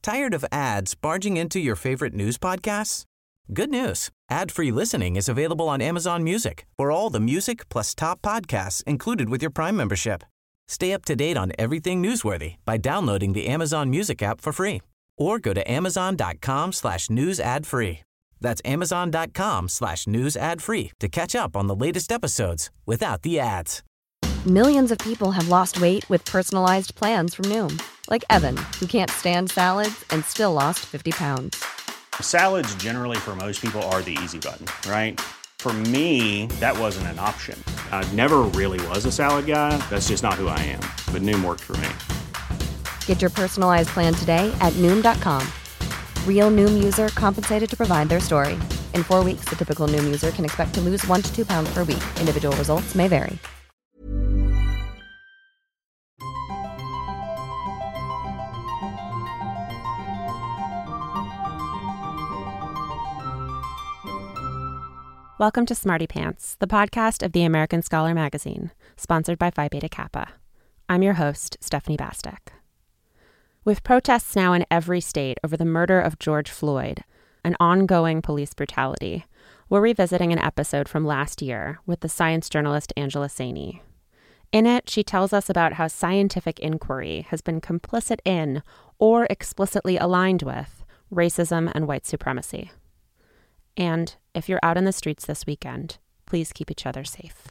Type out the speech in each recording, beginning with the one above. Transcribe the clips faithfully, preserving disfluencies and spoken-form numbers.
Tired of ads barging into your favorite news podcasts? Good news. Ad-free listening is available on Amazon Music for all the music plus top podcasts included with your Prime membership. Stay up to date on everything newsworthy by downloading the Amazon Music app for free or go to amazon.com slash news ad free. That's amazon.com slash news ad free to catch up on the latest episodes without the ads. Millions of people have lost weight with personalized plans from Noom. Like Evan, who can't stand salads and still lost fifty pounds. Salads generally for most people are the easy button, right? For me, that wasn't an option. I never really was a salad guy. That's just not who I am. But Noom worked for me. Get your personalized plan today at Noom dot com. Real Noom user compensated to provide their story. In four weeks, the typical Noom user can expect to lose one to two pounds per week. Individual results may vary. Welcome to Smarty Pants, the podcast of the American Scholar magazine, sponsored by Phi Beta Kappa. I'm your host, Stephanie Bastek. With protests now in every state over the murder of George Floyd, and ongoing police brutality, we're revisiting an episode from last year with the science journalist Angela Saini. In it, she tells us about how scientific inquiry has been complicit in, or explicitly aligned with, racism and white supremacy. And if you're out in the streets this weekend, please keep each other safe.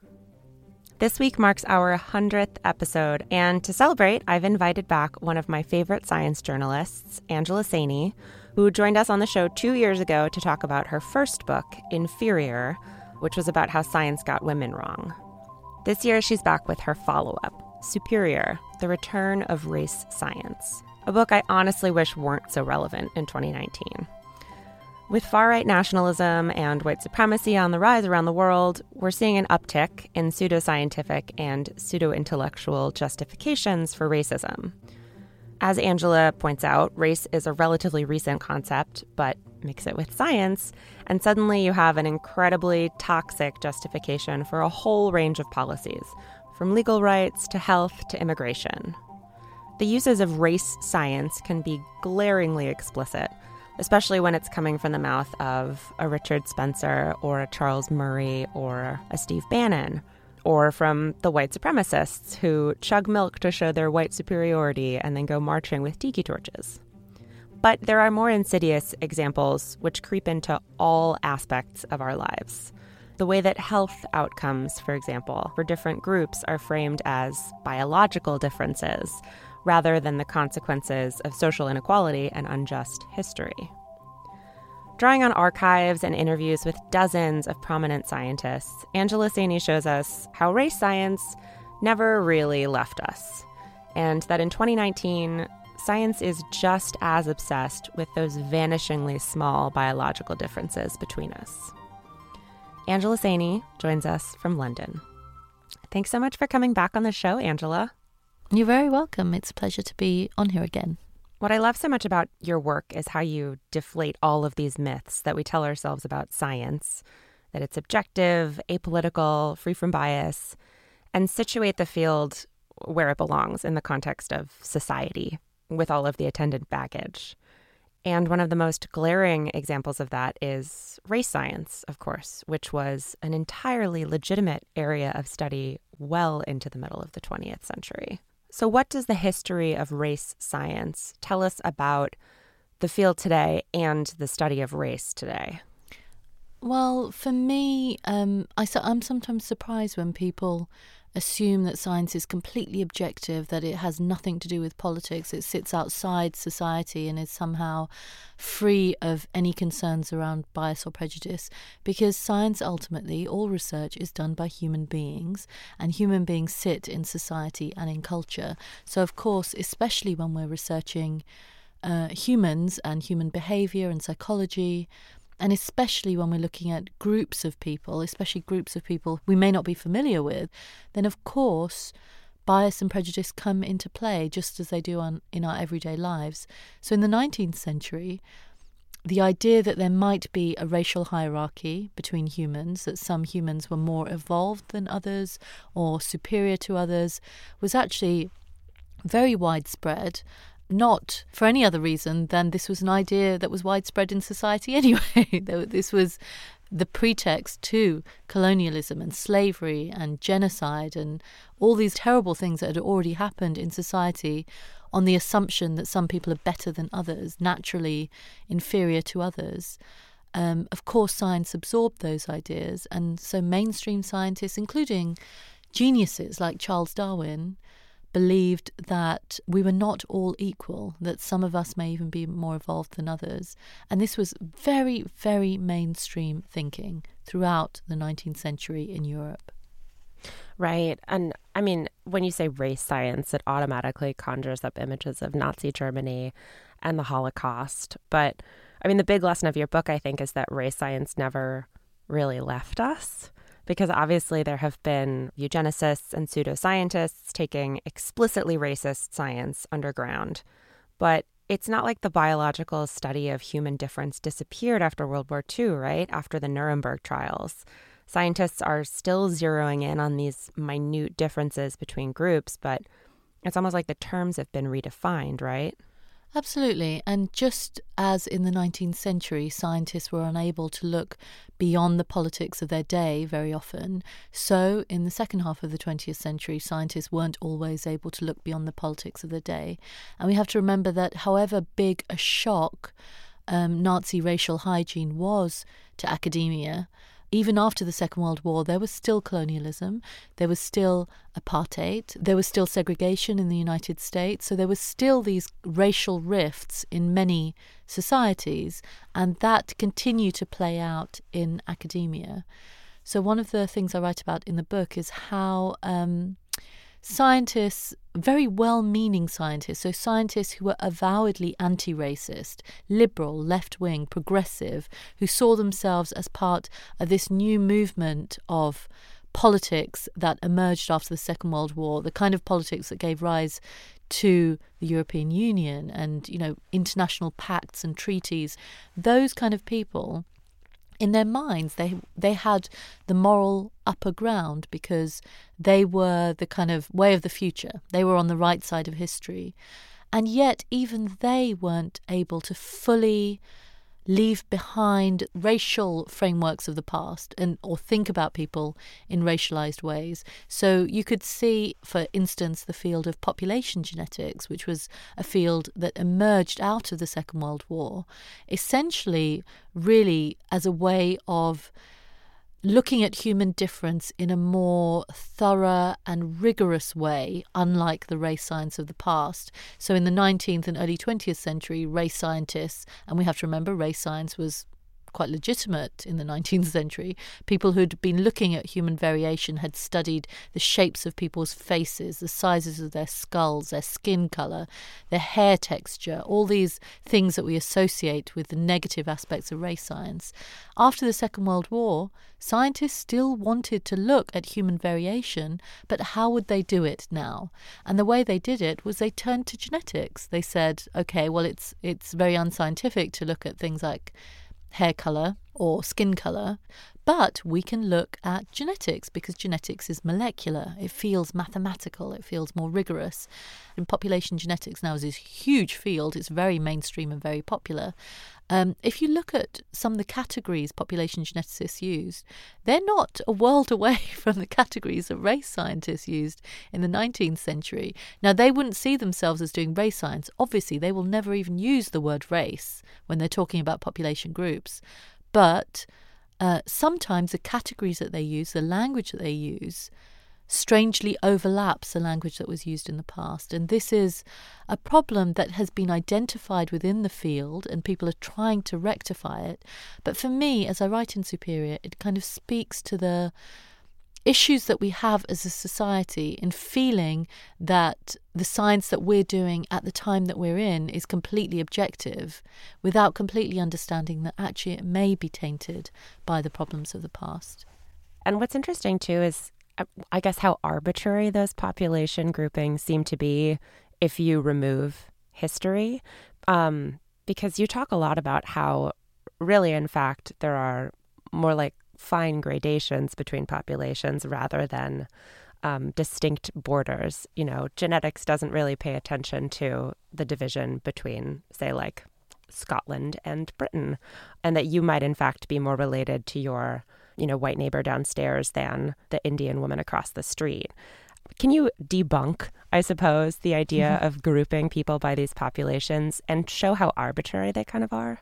This week marks our hundredth episode, and to celebrate, I've invited back one of my favorite science journalists, Angela Saini, who joined us on the show two years ago to talk about her first book, Inferior, which was about how science got women wrong. This year, she's back with her follow-up, Superior, The Return of Race Science, a book I honestly wish weren't so relevant in twenty nineteen. With far-right nationalism and white supremacy on the rise around the world, we're seeing an uptick in pseudoscientific and pseudo-intellectual justifications for racism. As Angela points out, race is a relatively recent concept, but mix it with science, and suddenly you have an incredibly toxic justification for a whole range of policies, from legal rights to health to immigration. The uses of race science can be glaringly explicit, especially when it's coming from the mouth of a Richard Spencer or a Charles Murray or a Steve Bannon, or from the white supremacists who chug milk to show their white superiority and then go marching with tiki torches. But there are more insidious examples which creep into all aspects of our lives. The way that health outcomes, for example, for different groups are framed as biological differences, rather than the consequences of social inequality and unjust history. Drawing on archives and interviews with dozens of prominent scientists, Angela Saini shows us how race science never really left us, and that in twenty nineteen, science is just as obsessed with those vanishingly small biological differences between us. Angela Saini joins us from London. Thanks so much for coming back on the show, Angela. You're very welcome. It's a pleasure to be on here again. What I love so much about your work is how you deflate all of these myths that we tell ourselves about science, that it's objective, apolitical, free from bias, and situate the field where it belongs in the context of society, with all of the attendant baggage. And one of the most glaring examples of that is race science, of course, which was an entirely legitimate area of study well into the middle of the twentieth century. So what does the history of race science tell us about the field today and the study of race today? Well, for me, um, I, I'm sometimes surprised when people assume that science is completely objective, that it has nothing to do with politics, it sits outside society and is somehow free of any concerns around bias or prejudice, because science ultimately, all research is done by human beings, and human beings sit in society and in culture. So of course, especially when we're researching uh, humans and human behaviour and psychology, and especially when we're looking at groups of people, especially groups of people we may not be familiar with, then of course bias and prejudice come into play just as they do on, in our everyday lives. So in the nineteenth century, the idea that there might be a racial hierarchy between humans, that some humans were more evolved than others or superior to others, was actually very widespread. not for any other reason than this was an idea that was widespread in society anyway. This was the pretext to colonialism and slavery and genocide and all these terrible things that had already happened in society on the assumption that some people are better than others, naturally inferior to others. Um, of course, science absorbed those ideas, and so mainstream scientists, including geniuses like Charles Darwin, believed that we were not all equal, that some of us may even be more evolved than others. And this was very, very mainstream thinking throughout the nineteenth century in Europe. Right. And I mean, when you say race science, it automatically conjures up images of Nazi Germany and the Holocaust. But I mean, the big lesson of your book, I think, is that race science never really left us. Because obviously there have been eugenicists and pseudoscientists taking explicitly racist science underground. But it's not like the biological study of human difference disappeared after World War Two, right? After the Nuremberg trials. Scientists are still zeroing in on these minute differences between groups, but it's almost like the terms have been redefined, right? Absolutely. And just as in the nineteenth century, scientists were unable to look beyond the politics of their day very often, so in the second half of the twentieth century, scientists weren't always able to look beyond the politics of their day. And we have to remember that however big a shock um, Nazi racial hygiene was to academia, even after the Second World War, there was still colonialism, there was still apartheid, there was still segregation in the United States, so there was still these racial rifts in many societies, and that continued to play out in academia. So one of the things I write about in the book is how um, scientists, very well-meaning scientists, so scientists who were avowedly anti-racist, liberal, left-wing, progressive, who saw themselves as part of this new movement of politics that emerged after the Second World War, the kind of politics that gave rise to the European Union and, you know, international pacts and treaties. Those kind of people, in their minds, they they had the moral upper ground because they were the kind of way of the future. They were on the right side of history. And yet even they weren't able to fully leave behind racial frameworks of the past and or think about people in racialized ways. So you could see, for instance, the field of population genetics, which was a field that emerged out of the Second World War, essentially really as a way of looking at human difference in a more thorough and rigorous way, unlike the race science of the past. So in the nineteenth and early twentieth century, race scientists, and we have to remember race science was quite legitimate in the nineteenth century, people who'd been looking at human variation had studied the shapes of people's faces, the sizes of their skulls, their skin colour, their hair texture, all these things that we associate with the negative aspects of race science. After the Second World War, scientists still wanted to look at human variation, but how would they do it now? And the way they did it was they turned to genetics. They said, okay, well, it's it's very unscientific to look at things like hair colour or skin colour, but we can look at genetics because genetics is molecular. It feels mathematical. It feels more rigorous. And population genetics now is this huge field. It's very mainstream and very popular. Um, if you look at some of the categories population geneticists used, they're not a world away from the categories that race scientists used in the nineteenth century. Now, they wouldn't see themselves as doing race science. Obviously, they will never even use the word race when they're talking about population groups. But uh, sometimes the categories that they use, the language that they use, strangely overlaps the language that was used in the past. And this is a problem that has been identified within the field and people are trying to rectify it. But for me, as I write in Superior, it kind of speaks to the issues that we have as a society in feeling that the science that we're doing at the time that we're in is completely objective without completely understanding that actually it may be tainted by the problems of the past. And what's interesting too is I guess how arbitrary those population groupings seem to be if you remove history, um, because you talk a lot about how really, in fact, there are more like fine gradations between populations rather than um, distinct borders. You know, genetics doesn't really pay attention to the division between, say, like Scotland and Britain, and that you might in fact be more related to your, you know, white neighbor downstairs than the Indian woman across the street. Can you debunk, I suppose, the idea mm-hmm. of grouping people by these populations and show how arbitrary they kind of are?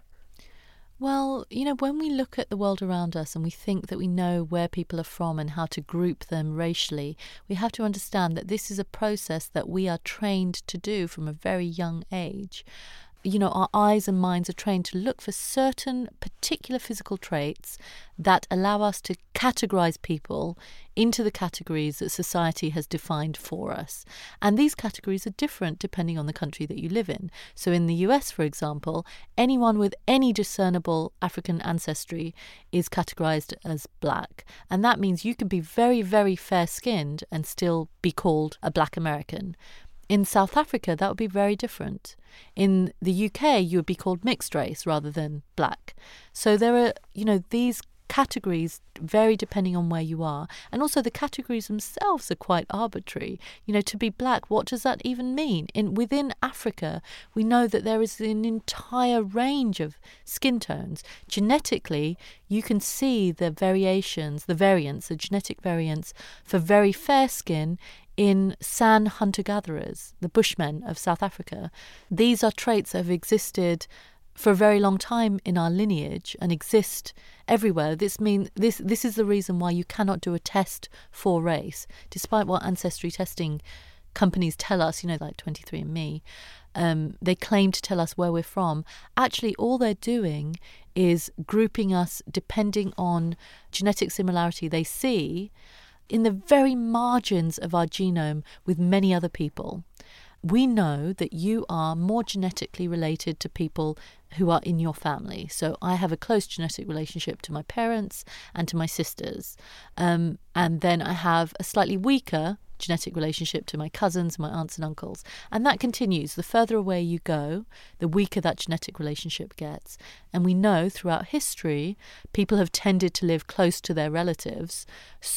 Well, you know, when we look at the world around us and we think that we know where people are from and how to group them racially, we have to understand that this is a process that we are trained to do from a very young age. You know, our eyes and minds are trained to look for certain particular physical traits that allow us to categorize people into the categories that society has defined for us. And these categories are different depending on the country that you live in. So in the U S, for example, anyone with any discernible African ancestry is categorized as black. And that means you can be very, very fair-skinned and still be called a black American. In South Africa, that would be very different. In the U K, you would be called mixed race rather than black. So there are, you know, these categories vary depending on where you are. And also the categories themselves are quite arbitrary. You know, to be black, what does that even mean? In within Africa, we know that there is an entire range of skin tones. Genetically, you can see the variations, the variants, the genetic variants for very fair skin in San hunter-gatherers, the Bushmen of South Africa. These are traits that have existed for a very long time in our lineage and exist everywhere. This mean this this is the reason why you cannot do a test for race, despite what ancestry testing companies tell us, you know, like twenty-three and me. Um, they claim to tell us where we're from. Actually, all they're doing is grouping us depending on genetic similarity they see in the very margins of our genome with many other people. We know that you are more genetically related to people who are in your family. So I have a close genetic relationship to my parents and to my sisters. Um, and then I have a slightly weaker genetic relationship to my cousins, my aunts and uncles. And that continues. The further away you go, the weaker that genetic relationship gets. And we know throughout history, people have tended to live close to their relatives.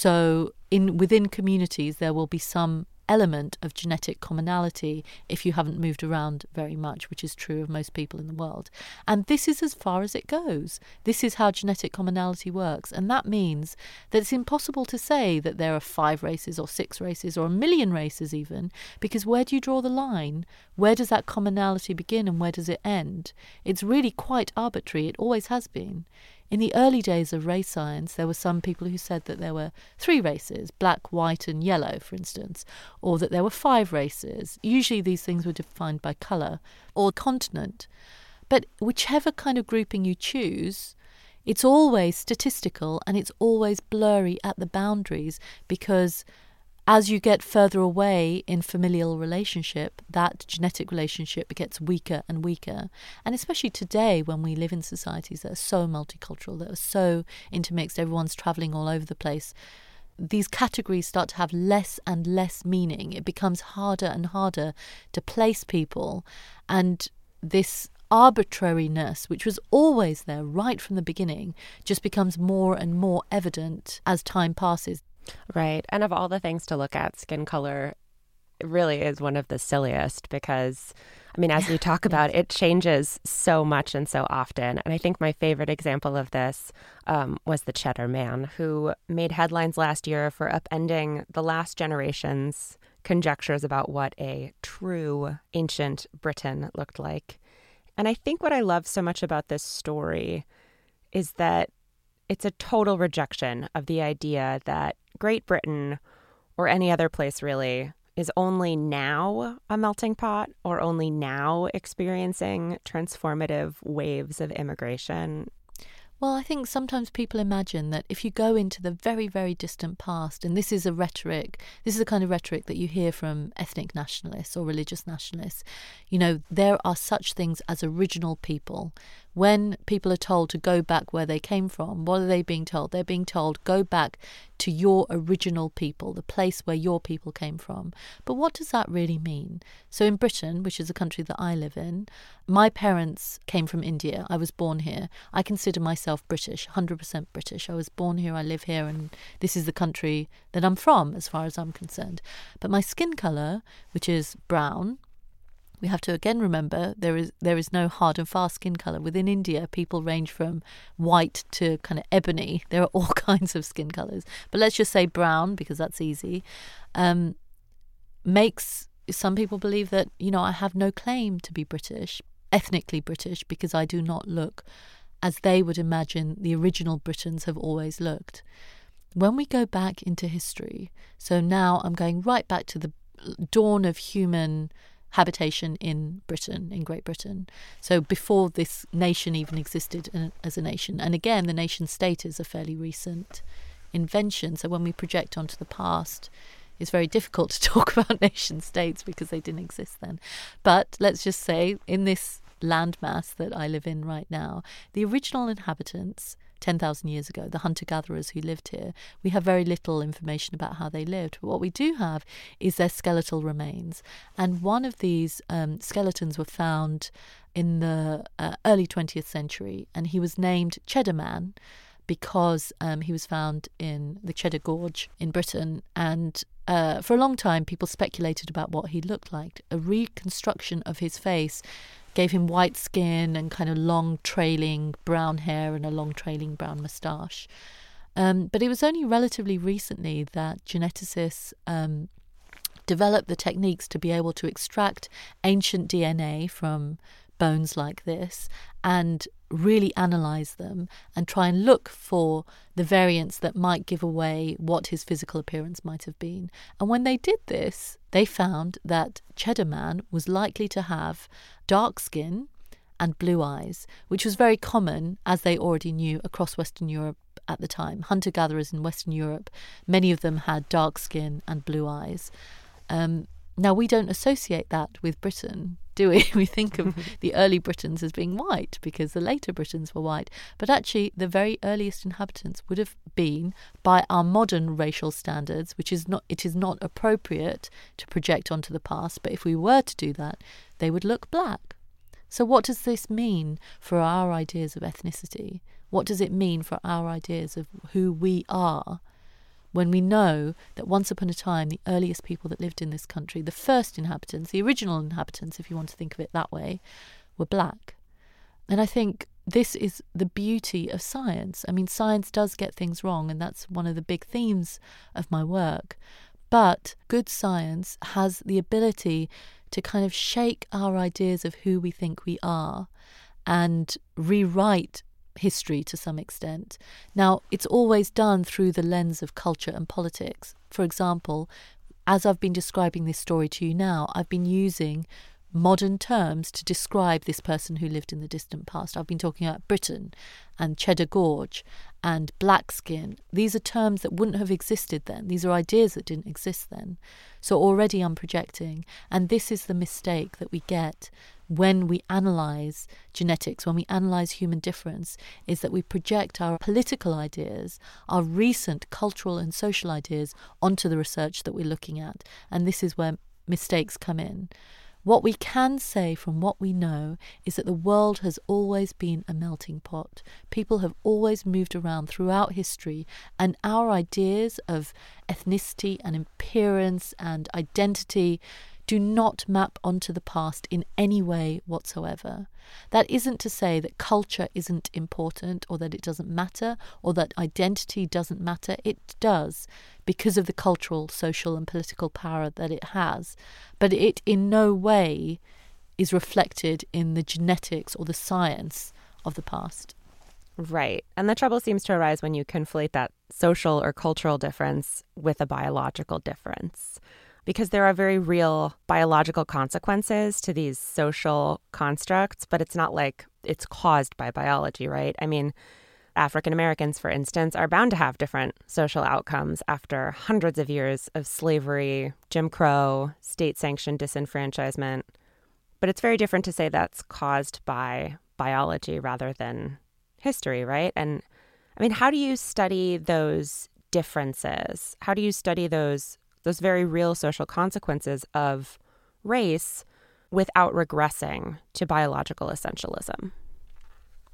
So in within communities, there will be some element of genetic commonality if you haven't moved around very much, which is true of most people in the world. And this is as far as it goes. This is how genetic commonality works. And that means that it's impossible to say that there are five races or six races or a million races even, because where do you draw the line? Where does that commonality begin and where does it end? It's really quite arbitrary. It always has been. In the early days of race science, there were some people who said that there were three races, black, white, and yellow, for instance, or that there were five races. Usually these things were defined by colour or continent. But whichever kind of grouping you choose, it's always statistical and it's always blurry at the boundaries, because as you get further away in familial relationship, that genetic relationship gets weaker and weaker. And especially today, when we live in societies that are so multicultural, that are so intermixed, everyone's travelling all over the place, these categories start to have less and less meaning. It becomes harder and harder to place people. And this arbitrariness, which was always there right from the beginning, just becomes more and more evident as time passes. Right. And of all the things to look at, skin color really is one of the silliest because, I mean, as we talk about, it changes so much and so often. And I think my favorite example of this um, was the Cheddar Man, who made headlines last year for upending the last generation's conjectures about what a true ancient Britain looked like. And I think what I love so much about this story is that it's a total rejection of the idea that Great Britain, or any other place really, is only now a melting pot or only now experiencing transformative waves of immigration. Well, I think sometimes people imagine that if you go into the very, very distant past, and this is a rhetoric, this is the kind of rhetoric that you hear from ethnic nationalists or religious nationalists, you know, there are such things as original people. When people are told to go back where they came from, what are they being told? They're being told, go back to your original people, the place where your people came from. But what does that really mean? So in Britain, which is a country that I live in, my parents came from India. I was born here. I consider myself myself British, one hundred percent British. I was born here, I live here, and this is the country that I'm from as far as I'm concerned. But my skin colour, which is brown, we have to again remember there is there is no hard and fast skin colour. Within India, people range from white to kind of ebony. There are all kinds of skin colours. But let's just say brown, because that's easy, um, makes some people believe that, you know, I have no claim to be British, ethnically British, because I do not look as they would imagine the original Britons have always looked. When we go back into history, so now I'm going right back to the dawn of human habitation in Britain, in Great Britain. So before this nation even existed as a nation. And again, the nation state is a fairly recent invention. So when we project onto the past, it's very difficult to talk about nation states because they didn't exist then. But let's just say in this landmass that I live in right now, the original inhabitants ten thousand years ago, the hunter-gatherers who lived here, we have very little information about how they lived. But what we do have is their skeletal remains. And one of these um, skeletons were found in the uh, early twentieth century, and he was named Cheddar Man because um, he was found in the Cheddar Gorge in Britain. And uh, for a long time, people speculated about what he looked like. A reconstruction of his face gave him white skin and kind of long trailing brown hair and a long trailing brown moustache. Um, but it was only relatively recently that geneticists um, developed the techniques to be able to extract ancient D N A from bones like this and really analyse them and try and look for the variants that might give away what his physical appearance might have been. And when they did this, they found that Cheddar Man was likely to have dark skin and blue eyes, which was very common, as they already knew, across Western Europe at the time. Hunter-gatherers in Western Europe, many of them had dark skin and blue eyes. Um, now, we don't associate that with Britain, do we? We think of the early Britons as being white because the later Britons were white. But actually, the very earliest inhabitants would have been, by our modern racial standards, which is not, it is not appropriate to project onto the past, but if we were to do that, they would look black. So what does this mean for our ideas of ethnicity? What does it mean for our ideas of who we are? When we know that once upon a time, the earliest people that lived in this country, the first inhabitants, the original inhabitants, if you want to think of it that way, were black. And I think this is the beauty of science. I mean, science does get things wrong, and that's one of the big themes of my work. But good science has the ability to kind of shake our ideas of who we think we are and rewrite history to some extent. Now, it's always done through the lens of culture and politics. For example, as I've been describing this story to you now, I've been using modern terms to describe this person who lived in the distant past. I've been talking about Britain and Cheddar Gorge and black skin. These are terms that wouldn't have existed then. These are ideas that didn't exist then. So already I'm projecting. And this is the mistake that we get when we analyse genetics, when we analyse human difference, is that we project our political ideas, our recent cultural and social ideas onto the research that we're looking at. And this is where mistakes come in. What we can say from what we know is that the world has always been a melting pot. People have always moved around throughout history, and our ideas of ethnicity and appearance and identity do not map onto the past in any way whatsoever. That isn't to say that culture isn't important or that it doesn't matter or that identity doesn't matter. It does because of the cultural, social and political power that it has. But it in no way is reflected in the genetics or the science of the past. Right. And the trouble seems to arise when you conflate that social or cultural difference with a biological difference. Because there are very real biological consequences to these social constructs, but it's not like it's caused by biology, right? I mean, African Americans, for instance, are bound to have different social outcomes after hundreds of years of slavery, Jim Crow, state-sanctioned disenfranchisement. But it's very different to say that's caused by biology rather than history, right? And I mean, how do you study those differences? How do you study those those very real social consequences of race without regressing to biological essentialism?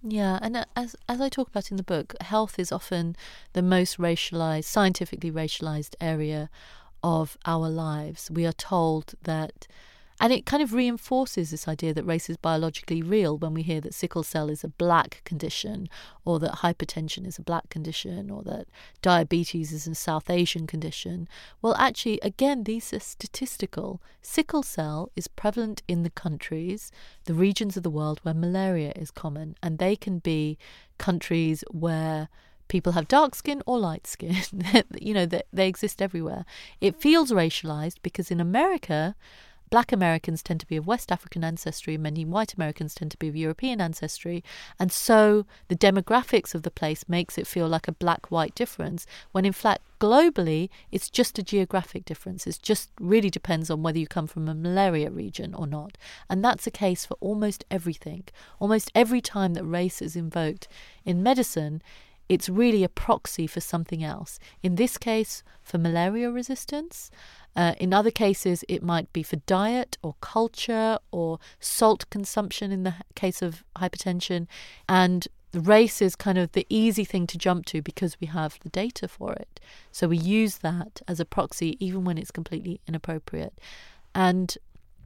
Yeah, and as as I talk about in the book, health is often the most racialized, scientifically racialized area of our lives. We are told that, and it kind of reinforces this idea that race is biologically real when we hear that sickle cell is a black condition, or that hypertension is a black condition, or that diabetes is a South Asian condition. Well, actually, again, these are statistical. Sickle cell is prevalent in the countries, the regions of the world where malaria is common, and they can be countries where people have dark skin or light skin. You know, they, they exist everywhere. It feels racialized because in America, Black Americans tend to be of West African ancestry, many white Americans tend to be of European ancestry, and so the demographics of the place makes it feel like a black-white difference, when in fact, globally, it's just a geographic difference. It just really depends on whether you come from a malaria region or not. And that's the case for almost everything. Almost every time that race is invoked in medicine, it's really a proxy for something else. In this case, for malaria resistance. Uh, in other cases, it might be for diet or culture or salt consumption in the case of hypertension. And the race is kind of the easy thing to jump to because we have the data for it. So we use that as a proxy even when it's completely inappropriate. And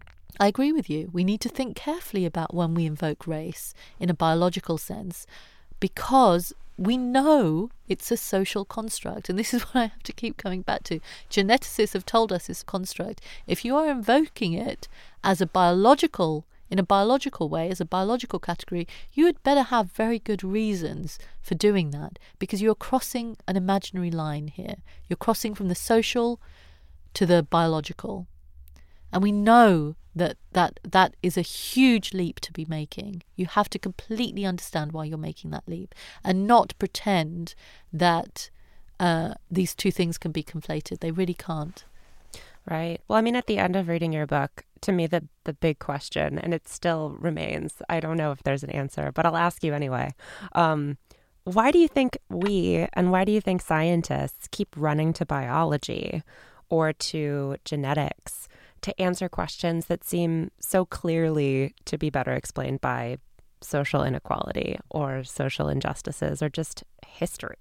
I agree with you. We need to think carefully about when we invoke race in a biological sense, because we know it's a social construct. And this is what I have to keep coming back to. Geneticists have told us it's a construct. If you are invoking it as a biological, in a biological way, as a biological category, you had better have very good reasons for doing that, because you're crossing an imaginary line here. You're crossing from the social to the biological. And we know that, that that is a huge leap to be making. You have to completely understand why you're making that leap and not pretend that uh, these two things can be conflated. They really can't. Right. Well, I mean, at the end of reading your book, to me, the, the big question, and it still remains, I don't know if there's an answer, but I'll ask you anyway. Um, why do you think we, and why do you think scientists keep running to biology or to genetics to answer questions that seem so clearly to be better explained by social inequality or social injustices or just history?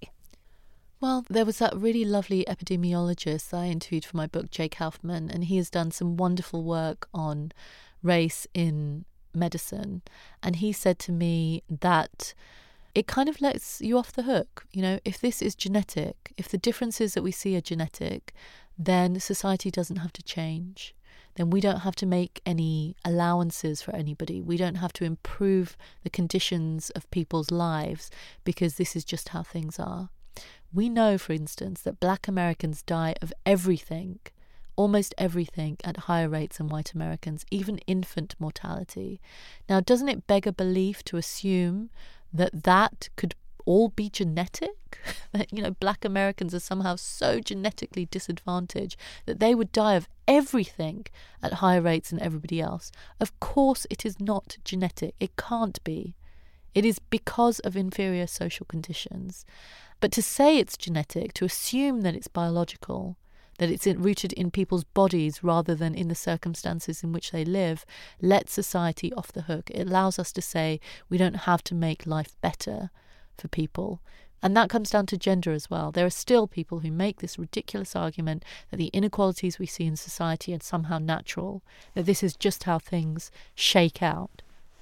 Well, there was that really lovely epidemiologist I interviewed for my book, Jake Kaufman, and he has done some wonderful work on race in medicine. And he said to me that it kind of lets you off the hook. You know, if this is genetic, if the differences that we see are genetic, then society doesn't have to change. Then we don't have to make any allowances for anybody. We don't have to improve the conditions of people's lives because this is just how things are. We know, for instance, that Black Americans die of everything, almost everything, at higher rates than white Americans, even infant mortality. Now, doesn't it beg a belief to assume that that could all be genetic? That, you know, Black Americans are somehow so genetically disadvantaged that they would die of everything at higher rates than everybody else. Of course it is not genetic. It can't be. It is because of inferior social conditions. But to say it's genetic, to assume that it's biological, that it's rooted in people's bodies rather than in the circumstances in which they live, lets society off the hook. It allows us to say we don't have to make life better for people. And that comes down to gender as well. There are still people who make this ridiculous argument that the inequalities we see in society are somehow natural, that this is just how things shake out.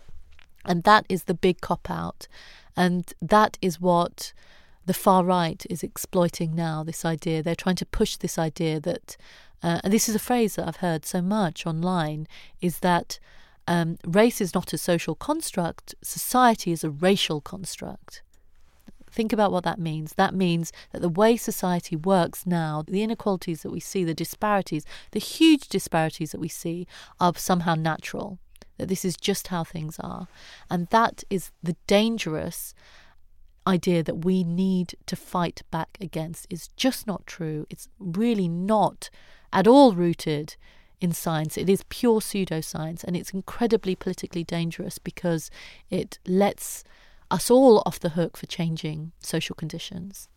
And that is the big cop-out. And that is what the far right is exploiting now, this idea. They're trying to push this idea that, uh, and this is a phrase that I've heard so much online, is that um, race is not a social construct, society is a racial construct. Think about what that means. That means that the way society works now, the inequalities that we see, the disparities, the huge disparities that we see are somehow natural, that this is just how things are. And that is the dangerous idea that we need to fight back against. It's just not true. It's really not at all rooted in science. It is pure pseudoscience, and it's incredibly politically dangerous because it lets us all off the hook for changing social conditions.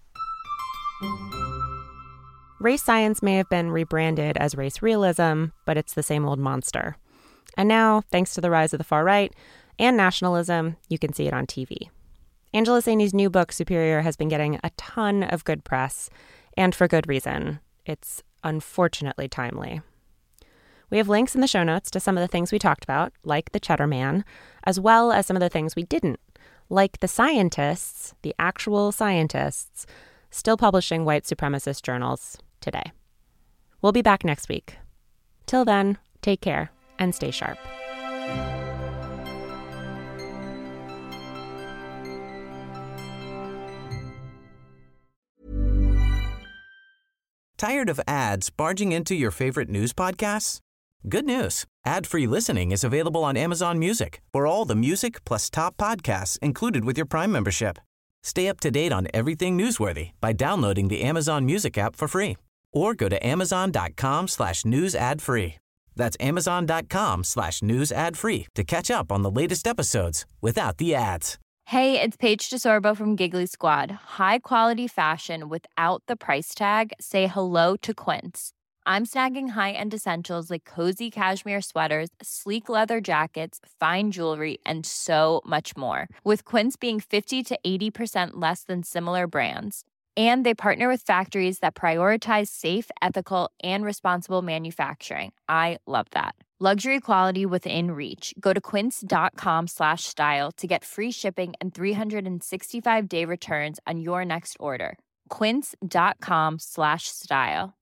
Race science may have been rebranded as race realism, but it's the same old monster. And now, thanks to the rise of the far right and nationalism, you can see it on T V. Angela Saini's new book, Superior, has been getting a ton of good press, and for good reason. It's unfortunately timely. We have links in the show notes to some of the things we talked about, like the Cheddar Man, as well as some of the things we didn't, like the scientists, the actual scientists, still publishing white supremacist journals today. We'll be back next week. Till then, take care and stay sharp. Tired of ads barging into your favorite news podcasts? Good news. Ad-free listening is available on Amazon Music for all the music plus top podcasts included with your Prime membership. Stay up to date on everything newsworthy by downloading the Amazon Music app for free or go to amazon.com slash news ad free. That's amazon.com slash news ad free to catch up on the latest episodes without the ads. Hey, it's Paige DeSorbo from Giggly Squad. High quality fashion without the price tag. Say hello to Quince. I'm snagging high-end essentials like cozy cashmere sweaters, sleek leather jackets, fine jewelry, and so much more. With Quince being fifty to eighty percent less than similar brands. And they partner with factories that prioritize safe, ethical, and responsible manufacturing. I love that. Luxury quality within reach. Go to quince.com slash style to get free shipping and three sixty-five day returns on your next order. Quince.com slash style.